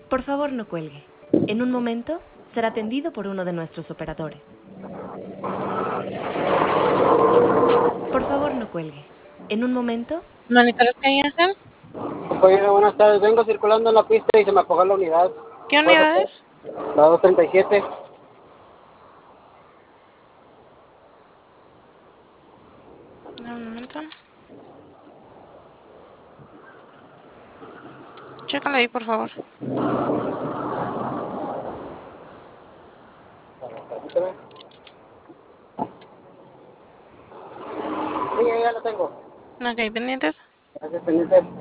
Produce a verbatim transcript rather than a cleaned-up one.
Por favor, no cuelgue. En un momento será atendido por uno de nuestros operadores. Por favor, no cuelgue. En un momento... ¿Monitores que hacen? Oye, buenas tardes. Vengo circulando en la pista y se me apagó la unidad. ¿Qué unidad es? La doscientos treinta y siete. Dame un momento. Chécale ahí, por favor. Permíteme. Sí, ya la tengo. Ok, pendientes. Gracias, pendiente.